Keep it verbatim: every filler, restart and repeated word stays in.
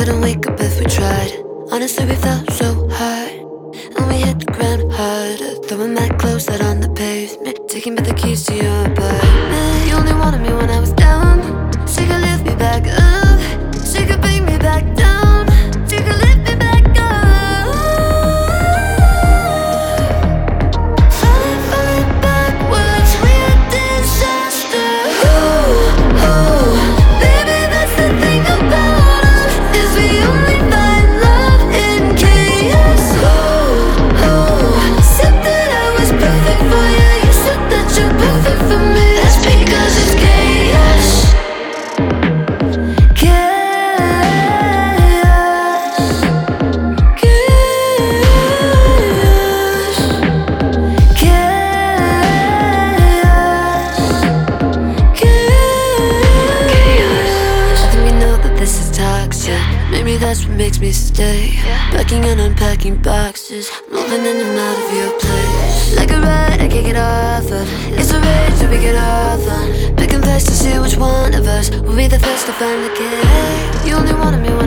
couldn't wake up if we tried. Honestly, we fell so hard, and we hit the ground harder. Throwing my clothes out on the pavement, taking back the keys to your apartment. You only wanted me when I was down, so you could lift me back up, so you could bring me back down, so you could lift me back up. Falling, falling backwards, we a disaster. Ooh, ooh, baby, that's the thing about us, is we only find love in chaos. Ooh, ooh, said that I was perfect for you, you said that you're perfect for me. That's because it's chaos. Maybe that's what makes me stay. Packing and unpacking boxes, moving in and out of your place. Like a ride I can't get off of, it's a rage that we get off on. Picking fast to see which one of us will be the first to find the key. You only wanted me when